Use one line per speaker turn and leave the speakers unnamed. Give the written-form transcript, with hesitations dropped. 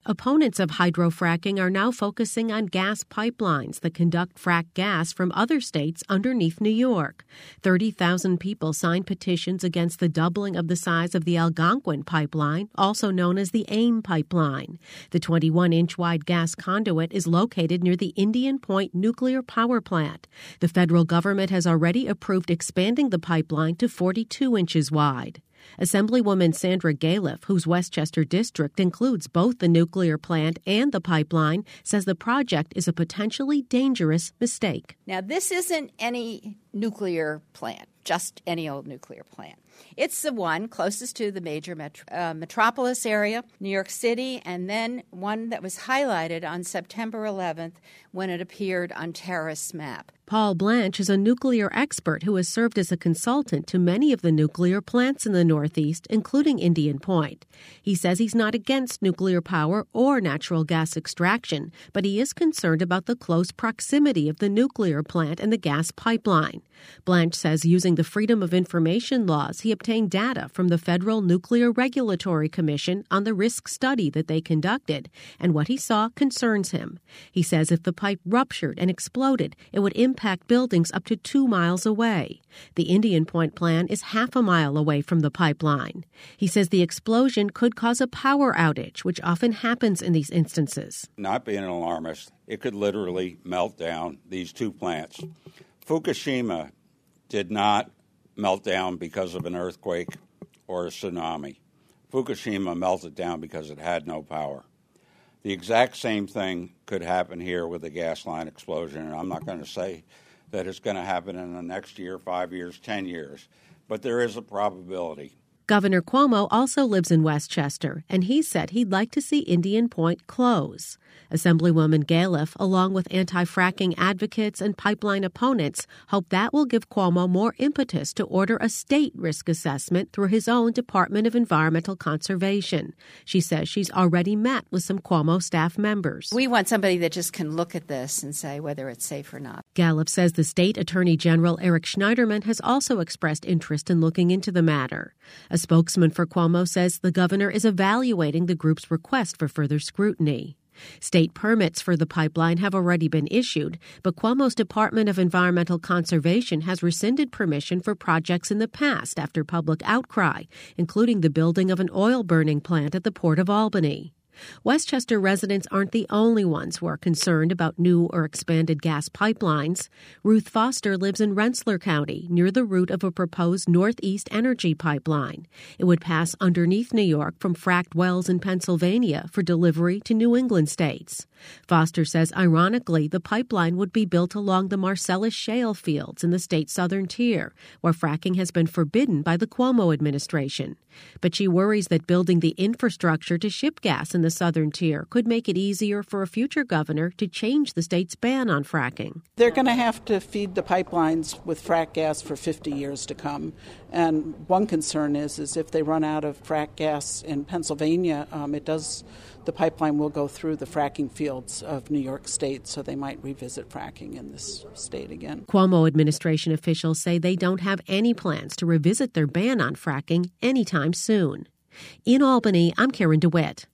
opponents of hydrofracking are now focusing on gas pipelines that conduct frack gas from other states underneath New York. 30,000 people signed petitions against the doubling of the size of the Algonquin pipeline, also known as the AIM pipeline. The 21-inch wide gas conduit is located near the Indian Point nuclear power plant. The federal government has already approved expanding the pipeline to 42 inches wide. Assemblywoman Sandra Galiff, whose Westchester district includes both the nuclear plant and the pipeline, says the project is a potentially dangerous mistake.
Now, this isn't any nuclear plant, just any old nuclear plant. It's the one closest to the major metropolis area, New York City, and then one that was highlighted on September 11th when it appeared on terrorists' map.
Paul Blanche is a nuclear expert who has served as a consultant to many of the nuclear plants in the Northeast, including Indian Point. He says he's not against nuclear power or natural gas extraction, but he is concerned about the close proximity of the nuclear plant and the gas pipeline. Blanche says using the Freedom of Information laws, he obtained data from the Federal Nuclear Regulatory Commission on the risk study that they conducted, and what he saw concerns him. He says if the pipe ruptured and exploded, it would impact buildings up to 2 miles away. The Indian Point plant is half a mile away from the pipeline. He says the explosion could cause a power outage, which often happens in these instances.
Not being an alarmist, it could literally melt down these two plants. Fukushima did not melt down because of an earthquake or a tsunami. Fukushima melted down because it had no power. The exact same thing could happen here with a gas line explosion, and I'm not going to say that it's going to happen in the next year, 5 years, 10 years, but there is a probability.
Governor Cuomo also lives in Westchester, and he said he'd like to see Indian Point close. Assemblywoman Galiff, along with anti-fracking advocates and pipeline opponents, hope that will give Cuomo more impetus to order a state risk assessment through his own Department of Environmental Conservation. She says she's already met with some Cuomo staff members.
We want somebody that just can look at this and say whether it's safe or not.
Galiff says the state attorney general, Eric Schneiderman, has also expressed interest in looking into the matter. A spokesman for Cuomo says the governor is evaluating the group's request for further scrutiny. State permits for the pipeline have already been issued, but Cuomo's Department of Environmental Conservation has rescinded permission for projects in the past after public outcry, including the building of an oil-burning plant at the Port of Albany. Westchester residents aren't the only ones who are concerned about new or expanded gas pipelines. Ruth Foster lives in Rensselaer County, near the route of a proposed Northeast Energy pipeline. It would pass underneath New York from fracked wells in Pennsylvania for delivery to New England states. Foster says, ironically, the pipeline would be built along the Marcellus shale fields in the state's southern tier, where fracking has been forbidden by the Cuomo administration. But she worries that building the infrastructure to ship gas in the southern tier could make it easier for a future governor to change the state's ban on fracking.
They're going to have to feed the pipelines with frack gas for 50 years to come. And one concern is if they run out of frack gas in Pennsylvania, the pipeline will go through the fracking fields of New York State, so they might revisit fracking in this state again.
Cuomo administration officials say they don't have any plans to revisit their ban on fracking anytime soon. In Albany, I'm Karen DeWitt.